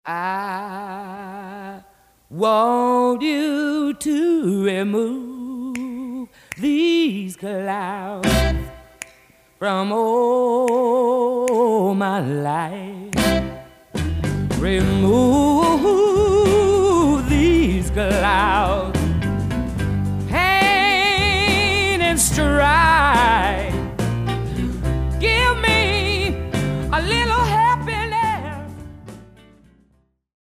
I want you to remove these clouds from all my life. Remove these clouds, pain and strife.